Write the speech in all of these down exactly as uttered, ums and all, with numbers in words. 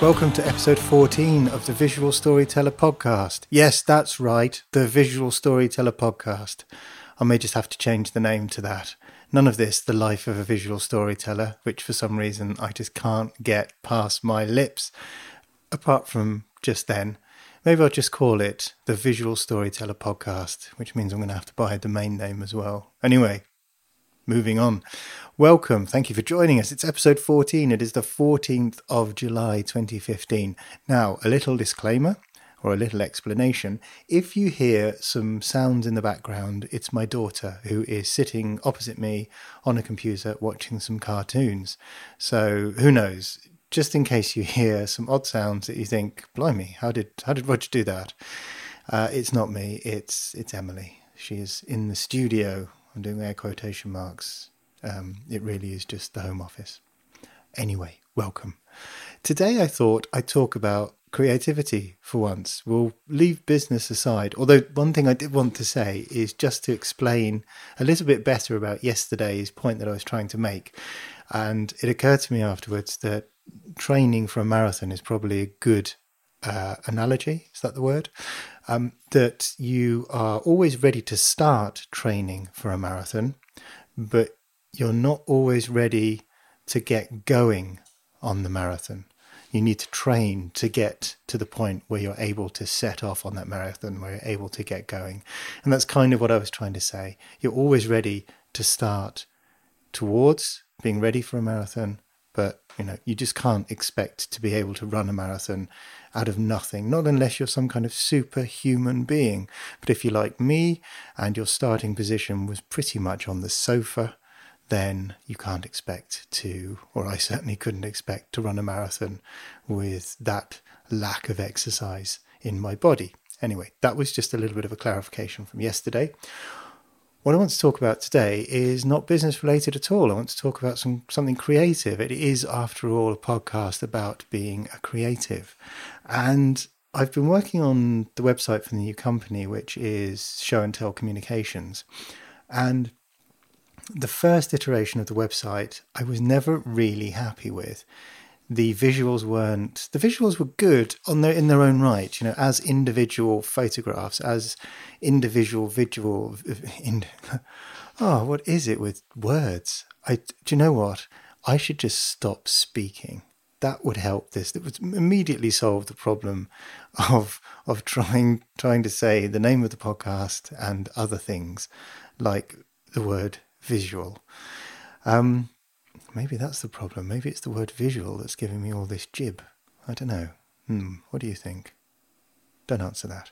Welcome to episode fourteen of the Visual Storyteller podcast. Yes, that's right, the Visual Storyteller podcast. I may just have to change the name to that. None of this, the life of a visual storyteller, which for some reason I just can't get past my lips. Apart from just then, maybe I'll just call it the Visual Storyteller podcast, which means I'm going to have to buy a domain name as well. Anyway, moving on. Welcome. Thank you for joining us. It's episode fourteen. It is the fourteenth of July, twenty fifteen. Now, a little disclaimer or a little explanation. If you hear some sounds in the background, it's my daughter who is sitting opposite me on a computer watching some cartoons. So who knows? Just in case you hear some odd sounds that you think, blimey, how did how did Roger do that? Uh, it's not me. It's it's Emily. She is in the studio. I'm doing air quotation marks. Um, it really is just the home office. Anyway, welcome. Today I thought I'd talk about creativity for once. We'll leave business aside. Although one thing I did want to say is just to explain a little bit better about yesterday's point that I was trying to make. And it occurred to me afterwards that training for a marathon is probably a good uh, analogy. Is that the word? Um, that you are always ready to start training for a marathon, but you're not always ready to get going on the marathon. You need to train to get to the point where you're able to set off on that marathon, where you're able to get going. And that's kind of what I was trying to say. You're always ready to start towards being ready for a marathon, but you know, you just can't expect to be able to run a marathon out of nothing, not unless you're some kind of superhuman being. But if you're like me and your starting position was pretty much on the sofa, then you can't expect to, or I certainly couldn't expect to run a marathon with that lack of exercise in my body. Anyway, that was just a little bit of a clarification from yesterday. What I want to talk about today is not business related at all. I want to talk about some something creative. It is, after all, a podcast about being a creative. And I've been working on the website for the new company, which is Show and Tell Communications. And the first iteration of the website, I was never really happy with. The visuals weren't, the visuals were good on their, in their own right, you know, as individual photographs, as individual visual, in, oh, what is it with words? I, do you know what? I should just stop speaking. That would help this. It would immediately solve the problem of, of trying, trying to say the name of the podcast and other things like the word visual. Um, maybe that's the problem. Maybe it's the word visual that's giving me all this jib. I don't know. Hmm, what do you think? Don't answer that.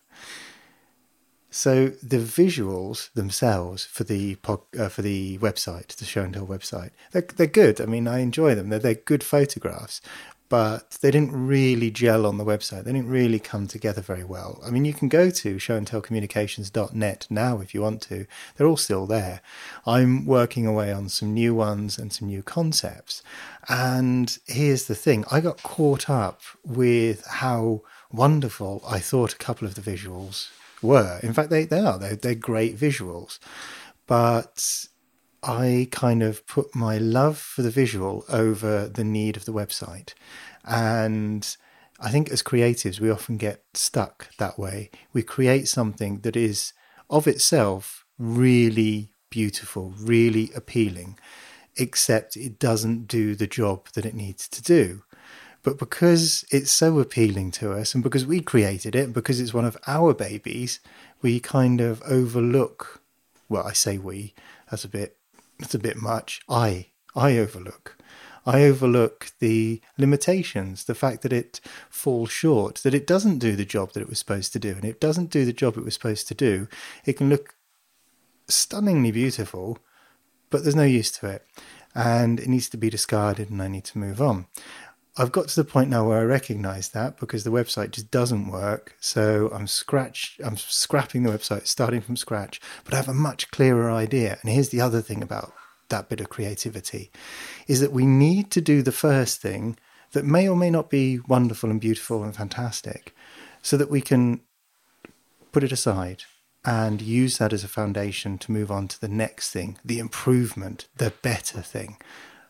So the visuals themselves for the pod, uh, for the website, the Show and Tell website, they're, they're good. I mean, I enjoy them. They're, they're good photographs, but they didn't really gel on the website. They didn't really come together very well. I mean, you can go to show and tell communications dot net now if you want to. They're all still there. I'm working away on some new ones and some new concepts. And here's the thing. I got caught up with how wonderful I thought a couple of the visuals were. In fact, they, they are. They're, they're great visuals. But I kind of put my love for the visual over the need of the website. And I think as creatives, we often get stuck that way. We create something that is of itself really beautiful, really appealing, except it doesn't do the job that it needs to do. But because it's so appealing to us, and because we created it, and because it's one of our babies, we kind of overlook, well, I say we, that's a bit, that's a bit much. I, I overlook. I overlook the limitations, the fact that it falls short, that it doesn't do the job that it was supposed to do. And if it doesn't do the job it was supposed to do, it can look stunningly beautiful, but there's no use to it. And it needs to be discarded and I need to move on. I've got to the point now where I recognise that because the website just doesn't work. So I'm scratch, I'm scrapping the website, starting from scratch, but I have a much clearer idea. And here's the other thing about that bit of creativity, is that we need to do the first thing that may or may not be wonderful and beautiful and fantastic, so that we can put it aside and use that as a foundation to move on to the next thing, the improvement, the better thing.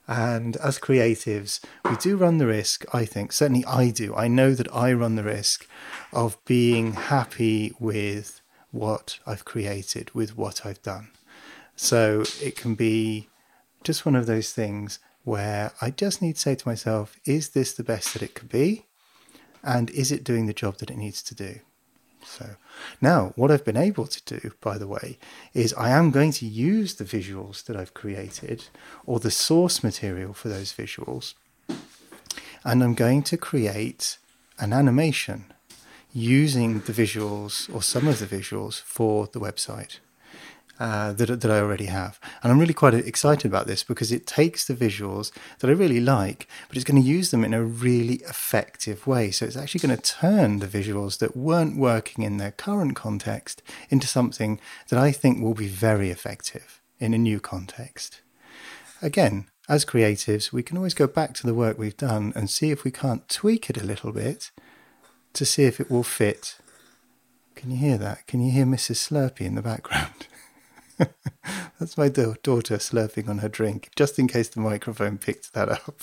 And as creatives, we do run the risk, I think, certainly I do. I know that I run the risk of being happy with what I've created, with what I've done. So it can be just one of those things where I just need to say to myself, is this the best that it could be? And is it doing the job that it needs to do? So now what I've been able to do, by the way, is I am going to use the visuals that I've created or the source material for those visuals. And I'm going to create an animation using the visuals or some of the visuals for the website. Uh, that, that I already have. And I'm really quite excited about this because it takes the visuals that I really like, but it's going to use them in a really effective way. So it's actually going to turn the visuals that weren't working in their current context into something that I think will be very effective in a new context. Again, as creatives, we can always go back to the work we've done and see if we can't tweak it a little bit to see if it will fit. Can you hear that? Can you hear Missus Slurpee in the background? That's my da- daughter slurping on her drink, just in case the microphone picked that up.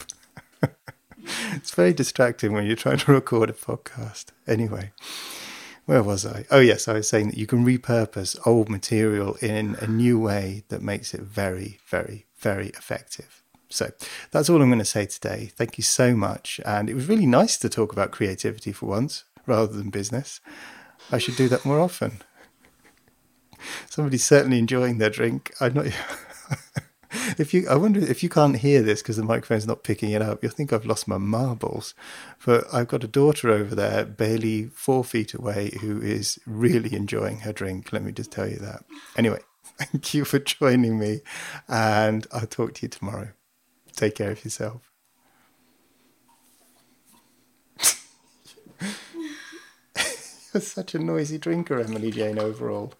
It's very distracting when you're trying to record a podcast. Anyway, where was I? Oh yes, I was saying that you can repurpose old material in a new way that makes it very, very, very effective. So that's all I'm going to say today. Thank you so much. And it was really nice to talk about creativity for once, rather than business. I should do that more often. Somebody's certainly enjoying their drink. I'm not. If you, I wonder if you can't hear this because the microphone's not picking it up. You'll think I've lost my marbles. But I've got a daughter over there, barely four feet away, who is really enjoying her drink. Let me just tell you that. Anyway, thank you for joining me, and I'll talk to you tomorrow. Take care of yourself. You're such a noisy drinker, Emily Jane, overall.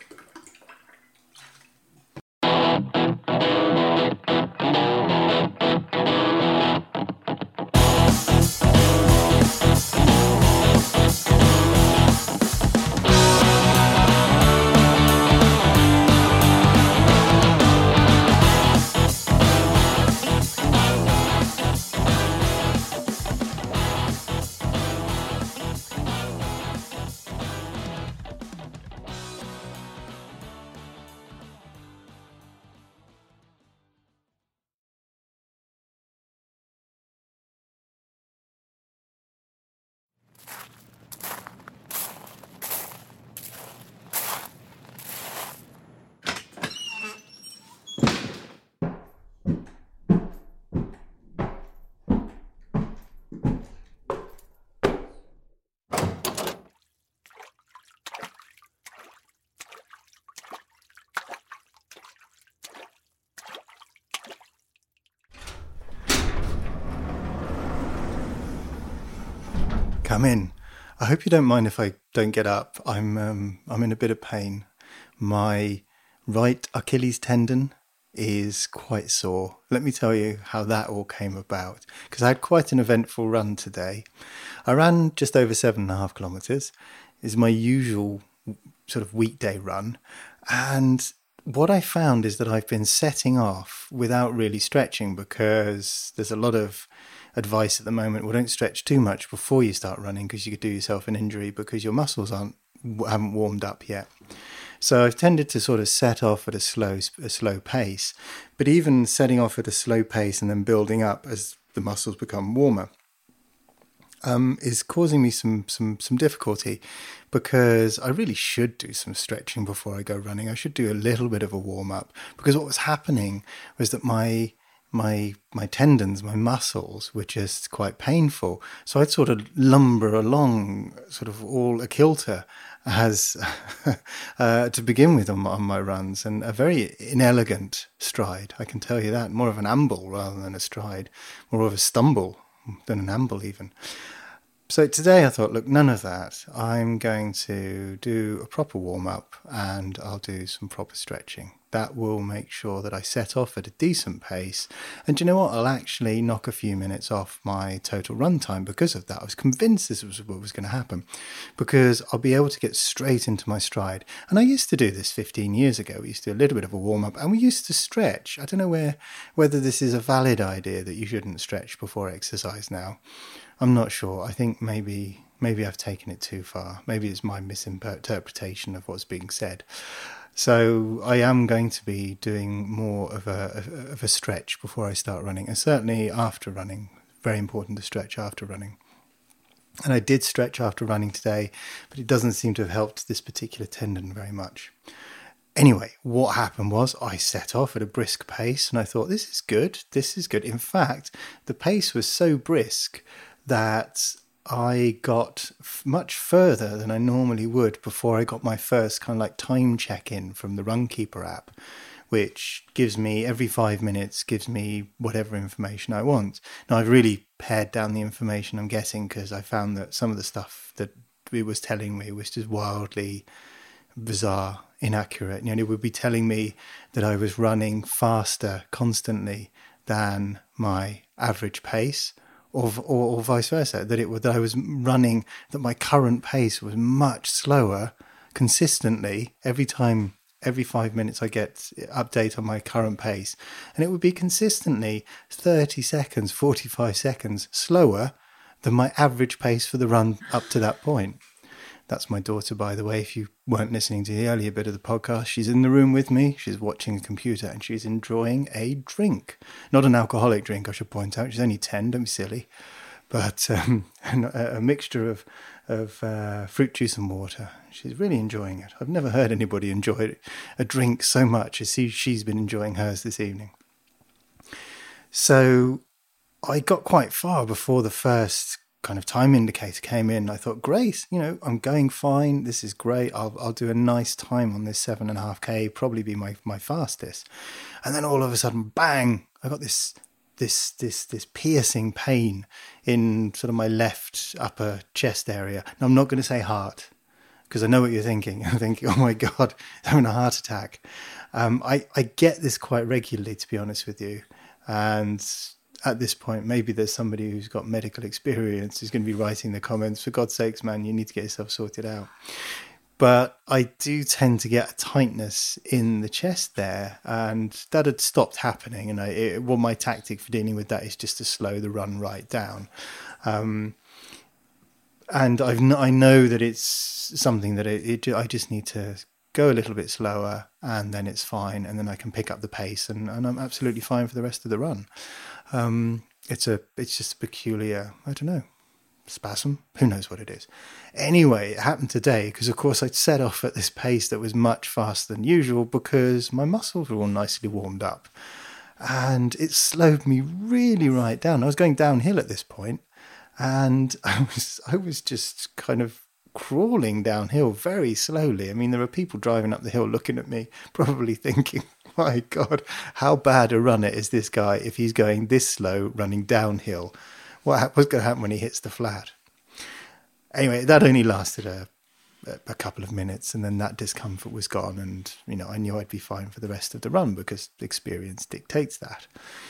Come in. I hope you don't mind if I don't get up. I'm um, I'm in a bit of pain. My right Achilles tendon is quite sore. Let me tell you how that all came about, because I had quite an eventful run today. I ran just over seven and a half kilometres. It's my usual sort of weekday run. And what I found is that I've been setting off without really stretching, because there's a lot of advice at the moment. Well, don't stretch too much before you start running, because you could do yourself an injury because your muscles aren't haven't warmed up yet. So I've tended to sort of set off at a slow a slow pace, but even setting off at a slow pace and then building up as the muscles become warmer um, is causing me some some some difficulty, because I really should do some stretching before I go running. I should do a little bit of a warm up, because what was happening was that my my my tendons, my muscles were just quite painful. So I'd sort of lumber along, sort of all a kilter, as uh, to begin with on, on my runs, and a very inelegant stride, I can tell you that. More of an amble rather than a stride, more of a stumble than an amble even. So today I thought, look, none of that. I'm going to do a proper warm-up and I'll do some proper stretching. That will make sure that I set off at a decent pace. And do you know what? I'll actually knock a few minutes off my total run time because of that. I was convinced this was what was going to happen, because I'll be able to get straight into my stride. And I used to do this fifteen years ago. We used to do a little bit of a warm-up, and we used to stretch. I don't know where whether this is a valid idea that you shouldn't stretch before exercise now. I'm not sure. I think maybe maybe I've taken it too far. Maybe it's my misinterpretation of what's being said. So I am going to be doing more of a of a stretch before I start running, and certainly after running. Very important to stretch after running. And I did stretch after running today, but it doesn't seem to have helped this particular tendon very much. Anyway, what happened was I set off at a brisk pace, and I thought, this is good, this is good. In fact, the pace was so brisk that I got f- much further than I normally would before I got my first kind of like time check-in from the Runkeeper app, which gives me every five minutes, gives me whatever information I want. Now, I've really pared down the information I'm getting because I found that some of the stuff that it was telling me was just wildly bizarre, inaccurate. You know, it would be telling me that I was running faster constantly than my average pace, Or, or, or vice versa, that it that I was running, that my current pace was much slower consistently every time, every five minutes I get update on my current pace. And it would be consistently thirty seconds, forty-five seconds slower than my average pace for the run up to that point. That's my daughter, by the way, if you weren't listening to the earlier bit of the podcast. She's in the room with me. She's watching a computer and she's enjoying a drink. Not an alcoholic drink, I should point out. She's only ten, don't be silly. But um, a, a mixture of, of uh, fruit juice and water. She's really enjoying it. I've never heard anybody enjoy a drink so much as she's been enjoying hers this evening. So I got quite far before the first kind of time indicator came in. I thought, great, you know, I'm going fine. This is great. I'll I'll do a nice time on this seven and a half K, probably be my, my fastest. And then all of a sudden, bang, I got this this this this piercing pain in sort of my left upper chest area. Now, I'm not going to say heart, because I know what you're thinking. I'm thinking, oh my God, I'm having a heart attack. Um, I, I get this quite regularly, to be honest with you. And at this point, maybe there's somebody who's got medical experience who's going to be writing the comments, for God's sakes, man, you need to get yourself sorted out. But I do tend to get a tightness in the chest there, and that had stopped happening. And I, it, well, my tactic for dealing with that is just to slow the run right down. Um, and I've I know that it's something that it, it I just need to go a little bit slower, and then it's fine, and then I can pick up the pace, and, and I'm absolutely fine for the rest of the run. Um, it's a, it's just a peculiar, I don't know, spasm. Who knows what it is? Anyway, it happened today because, of course, I'd set off at this pace that was much faster than usual because my muscles were all nicely warmed up, and it slowed me really right down. I was going downhill at this point, and I was, I was just kind of crawling downhill very slowly. I mean, there were people driving up the hill looking at me, probably thinking, my God, how bad a runner is this guy if he's going this slow running downhill? What, what's going to happen when he hits the flat? Anyway, that only lasted a, a couple of minutes, and then that discomfort was gone, and you know, I knew I'd be fine for the rest of the run because experience dictates that.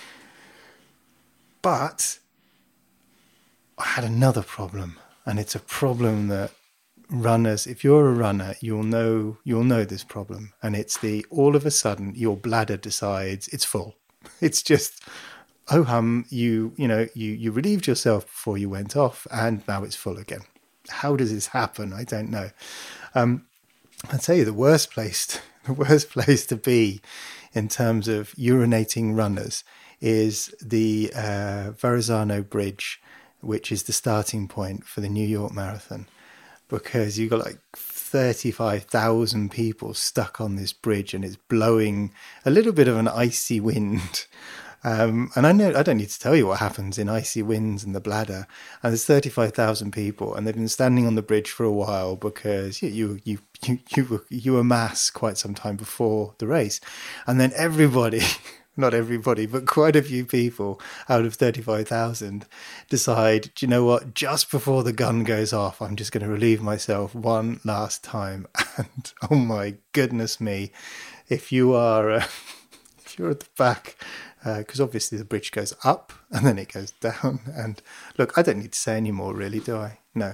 But I had another problem, and it's a problem that runners, if you're a runner, you'll know you'll know this problem, and it's the all of a sudden your bladder decides it's full. It's just oh hum, you you know you you relieved yourself before you went off, and now it's full again. How does this happen? I don't know. Um, I'll tell you, the worst place to, the worst place to be in terms of urinating runners is the uh, Verrazano Bridge, which is the starting point for the New York Marathon. Because you've got like thirty-five thousand people stuck on this bridge, and it's blowing a little bit of an icy wind. Um, and I know I don't need to tell you what happens in icy winds and the bladder. And there's thirty-five thousand people, and they've been standing on the bridge for a while because you you you you you, you amass quite some time before the race, and then everybody. Not everybody, but quite a few people out of thirty-five thousand decide, do you know what, just before the gun goes off, I'm just going to relieve myself one last time. And oh my goodness me, if you are uh, if you're at the back, because uh, obviously the bridge goes up and then it goes down. And look, I don't need to say any more, really, do I? No.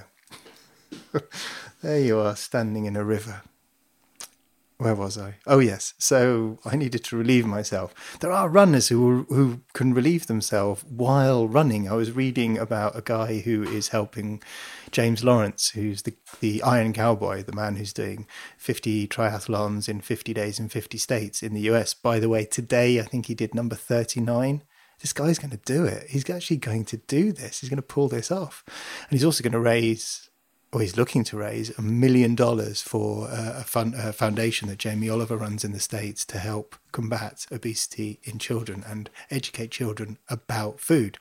There you are, standing in a river. Where was I? Oh, yes. So I needed to relieve myself. There are runners who who can relieve themselves while running. I was reading about a guy who is helping James Lawrence, who's the, the Iron Cowboy, the man who's doing fifty triathlons in fifty days in fifty states in the U S. By the way, today I think he did number thirty-nine. This guy's going to do it. He's actually going to do this. He's going to pull this off. And he's also going to raise... or he's looking to raise a million dollars for uh, a, fun, a foundation that Jamie Oliver runs in the States to help combat obesity in children and educate children about food.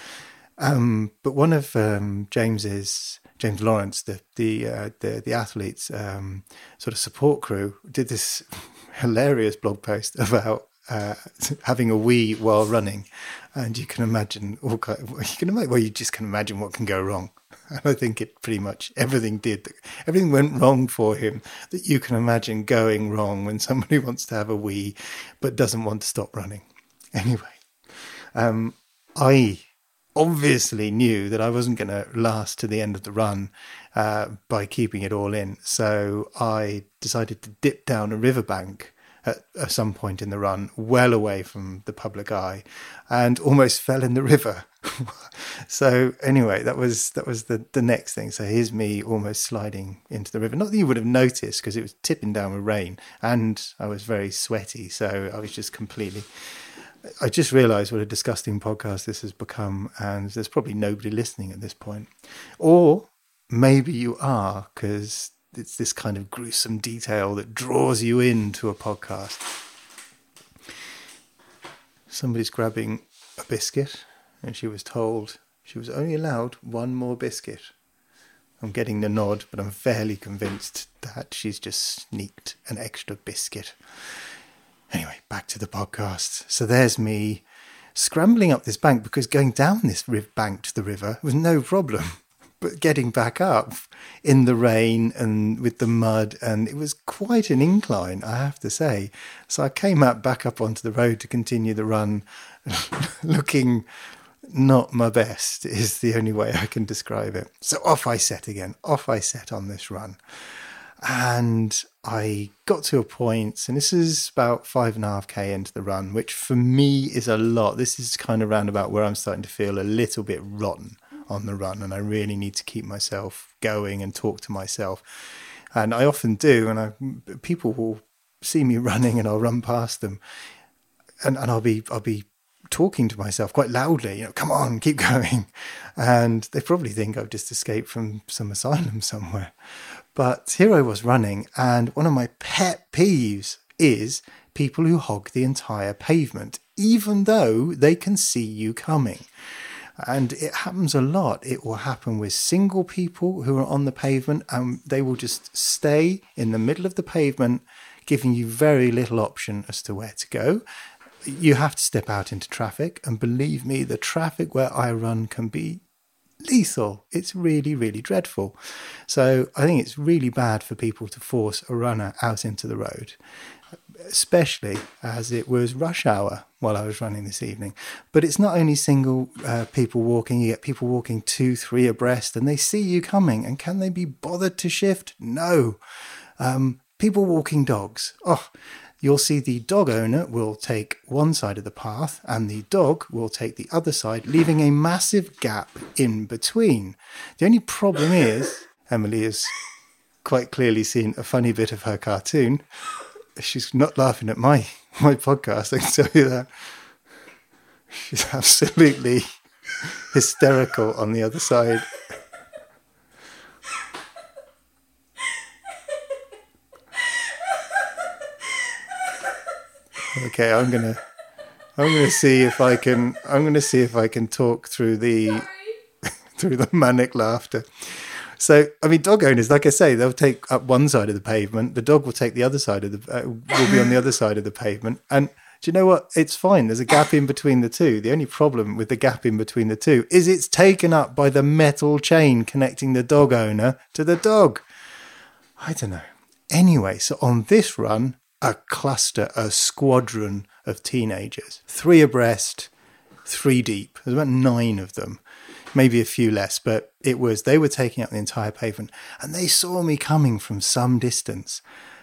Um, but one of um, James's, James Lawrence, the the uh, the, the athletes um, sort of support crew, did this hilarious blog post about uh, having a wee while running, and you can imagine all kind of, you can imagine, well, you just can imagine what can go wrong. And I think it pretty much everything did. Everything went wrong for him that you can imagine going wrong when somebody wants to have a wee but doesn't want to stop running. Anyway, um, I obviously knew that I wasn't going to last to the end of the run uh, by keeping it all in. So I decided to dip down a riverbank at, at some point in the run, well away from the public eye, and almost fell in the river. So anyway, that was that was the, the next thing. So here's me almost sliding into the river. Not that you would have noticed, because it was tipping down with rain and I was very sweaty. So I was just completely... I just realised what a disgusting podcast this has become, and there's probably nobody listening at this point. Or maybe you are, because it's this kind of gruesome detail that draws you into a podcast. Somebody's grabbing a biscuit, and she was told she was only allowed one more biscuit. I'm getting the nod, but I'm fairly convinced that she's just sneaked an extra biscuit. Anyway, back to the podcast. So there's me scrambling up this bank, because going down this riv- bank to the river was no problem. But getting back up in the rain and with the mud, and it was quite an incline, I have to say. So I came up back up onto the road to continue the run, looking not my best is the only way I can describe it. So off I set again, off I set on this run. And I got to a point, and this is about five and a half K into the run, which for me is a lot. This is kind of round about where I'm starting to feel a little bit rotten on the run, and I really need to keep myself going and talk to myself. And I often do, and I, people will see me running and I'll run past them, and, and I'll be I'll be talking to myself quite loudly, you know, come on, keep going. And they probably think I've just escaped from some asylum somewhere. But here I was running, and one of my pet peeves is people who hog the entire pavement, even though they can see you coming. And it happens a lot. It will happen with single people who are on the pavement, and they will just stay in the middle of the pavement, giving you very little option as to where to go. You have to step out into traffic, and believe me, the traffic where I run can be lethal. It's really, really dreadful. So I think it's really bad for people to force a runner out into the road, especially as it was rush hour while I was running this evening. But it's not only single uh, people walking, you get people walking two, three abreast, and they see you coming, and can they be bothered to shift? No. Um, people walking dogs. Oh, you'll see the dog owner will take one side of the path and the dog will take the other side, leaving a massive gap in between. The only problem is, Emily has quite clearly seen a funny bit of her cartoon. She's not laughing at my, my podcast, I can tell you that. She's absolutely hysterical on the other side. Okay, I'm gonna, I'm gonna see if I can, I'm gonna see if I can talk through the, through the manic laughter. So, I mean, dog owners, like I say, they'll take up one side of the pavement. The dog will take the other side of the, uh, will be on the other side of the pavement. And do you know what? It's fine. There's a gap in between the two. The only problem with the gap in between the two is it's taken up by the metal chain connecting the dog owner to the dog. I don't know. Anyway, so on this run, a cluster, a squadron of teenagers, three abreast, three deep. There's about nine of them, maybe a few less, but it was, they were taking up the entire pavement, and they saw me coming from some distance,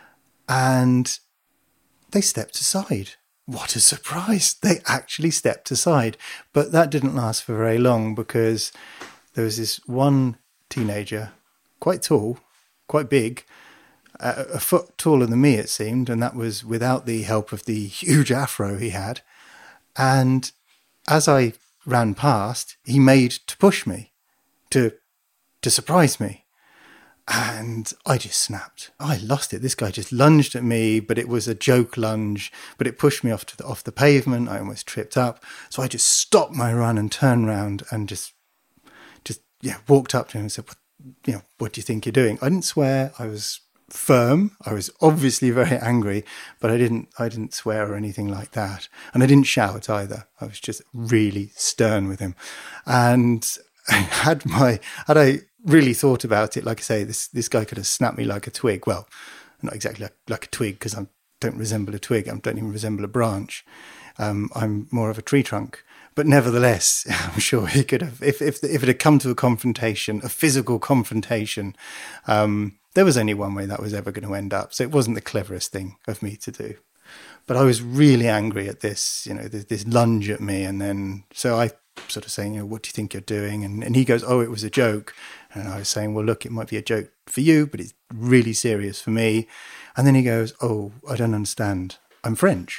and they stepped aside. What a surprise. They actually stepped aside. But that didn't last for very long, because there was this one teenager, quite tall, quite big, uh, a foot taller than me, it seemed, and that was without the help of the huge afro he had. And as I ran past, he made to push me, to to surprise me. And I just snapped. I lost it. This guy just lunged at me, but it was a joke lunge, but it pushed me off to the, off the pavement. I almost tripped up. So I just stopped my run and turned around and just, just yeah, walked up to him and said, what, you know, what do you think you're doing? I didn't swear. I was firm. I was obviously very angry, but I didn't, I didn't swear or anything like that. And I didn't shout either. I was just really stern with him. And had my, had I really thought about it, like I say, this, this guy could have snapped me like a twig. Well, not exactly like, like a twig, because I don't resemble a twig. I don't even resemble a branch. Um, I'm more of a tree trunk. But nevertheless, I'm sure he could have, if, if, if it had come to a confrontation, a physical confrontation, um, there was only one way that was ever going to end up. So it wasn't the cleverest thing of me to do. But I was really angry at this, you know, this, this lunge at me. And then, so I sort of saying, you know, what do you think you're doing? And, and he goes, oh, it was a joke. And I was saying, well, look, it might be a joke for you, but it's really serious for me. And then he goes, oh, I don't understand. I'm French.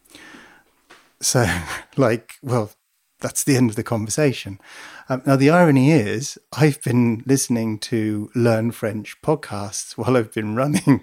So like, well, that's the end of the conversation. Um, now, the irony is I've been listening to Learn French podcasts while I've been running.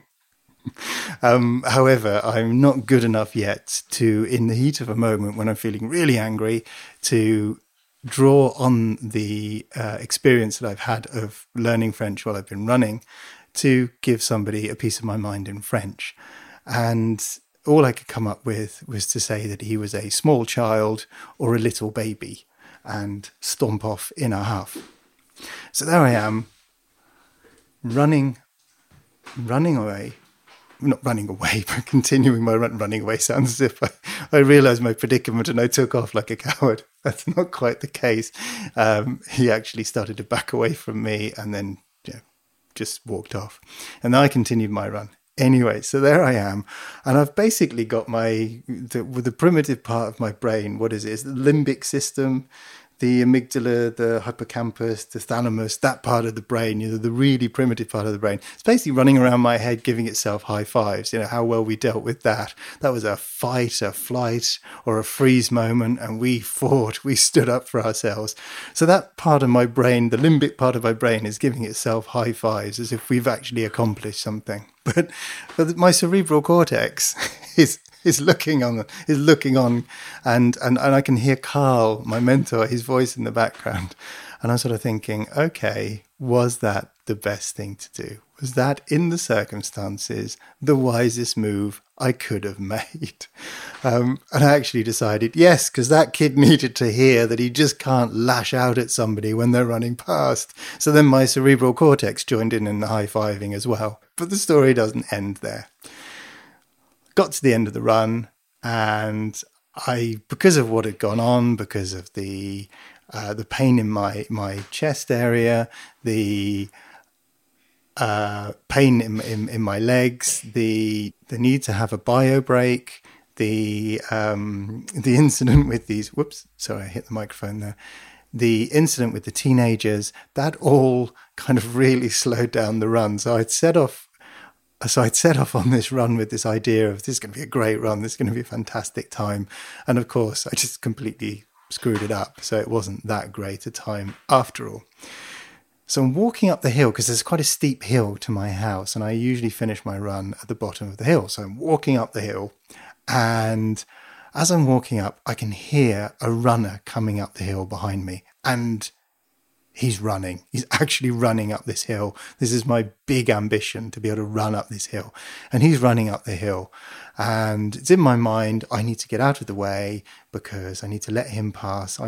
um, however, I'm not good enough yet to, in the heat of a moment when I'm feeling really angry, to draw on the uh, experience that I've had of learning French while I've been running to give somebody a piece of my mind in French. And all I could come up with was to say that he was a small child or a little baby and stomp off in a huff. So there I am, running, running away. Not running away, but continuing my run. Running away sounds as if I, I realised my predicament and I took off like a coward. That's not quite the case. Um, he actually started to back away from me and then you know, just walked off. And then I continued my run. Anyway, so there I am. And I've basically got my, the, with the primitive part of my brain, what is it? It's the limbic system, the amygdala, the hippocampus, the thalamus, that part of the brain, you know, the really primitive part of the brain. It's basically running around my head, giving itself high fives. You know, how well we dealt with that. That was a fight, a flight, or a freeze moment. And we fought, we stood up for ourselves. So that part of my brain, the limbic part of my brain, is giving itself high fives as if we've actually accomplished something. But, but my cerebral cortex is is looking on, is looking on, and, and, and I can hear Carl, my mentor, his voice in the background. And I'm sort of thinking, okay, was that the best thing to do? Was that, in the circumstances, the wisest move I could have made? Um, and I actually decided, yes, because that kid needed to hear that he just can't lash out at somebody when they're running past. So then my cerebral cortex joined in in the high-fiving as well. But the story doesn't end there. Got to the end of the run, and I, because of what had gone on, because of the uh, the pain in my, my chest area, the uh, pain in, in in my legs, the the need to have a bio break, the um, the incident with these, whoops, sorry, I hit the microphone there. The incident with the teenagers, that all kind of really slowed down the run. So I'd set off. So I'd set off on this run with this idea of this is going to be a great run, this is going to be a fantastic time. And of course, I just completely screwed it up. So it wasn't that great a time after all. So I'm walking up the hill because there's quite a steep hill to my house. And I usually finish my run at the bottom of the hill. So I'm walking up the hill. And as I'm walking up, I can hear a runner coming up the hill behind me. And he's running. He's actually running up this hill. This is my big ambition, to be able to run up this hill. And he's running up the hill. And it's in my mind, I need to get out of the way because I need to let him pass. I'm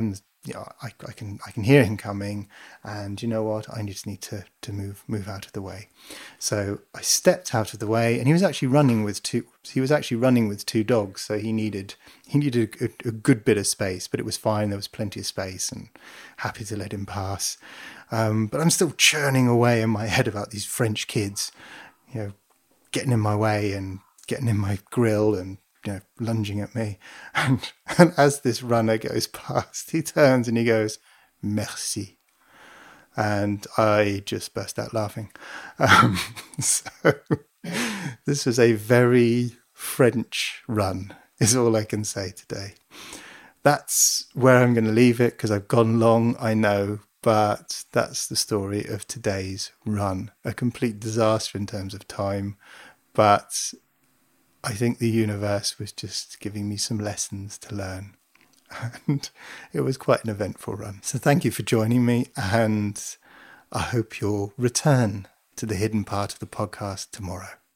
you know, I, I can I can hear him coming, and you know what? I just need to to move move out of the way. So I stepped out of the way, and he was actually running with two. He was actually running with two dogs, so he needed he needed a, a good bit of space, but it was fine. There was plenty of space, and happy to let him pass. Um, but I'm still churning away in my head about these French kids, you know, getting in my way and getting in my grill and, you know, lunging at me. And, and as this runner goes past, he turns and he goes, "Merci." And I just burst out laughing. Um, so this was a very French run, is all I can say today. That's where I'm going to leave it, because I've gone long, I know, but that's the story of today's run. A complete disaster in terms of time, but I think the universe was just giving me some lessons to learn. And it was quite an eventful run. So thank you for joining me, and I hope you'll return to the hidden part of the podcast tomorrow.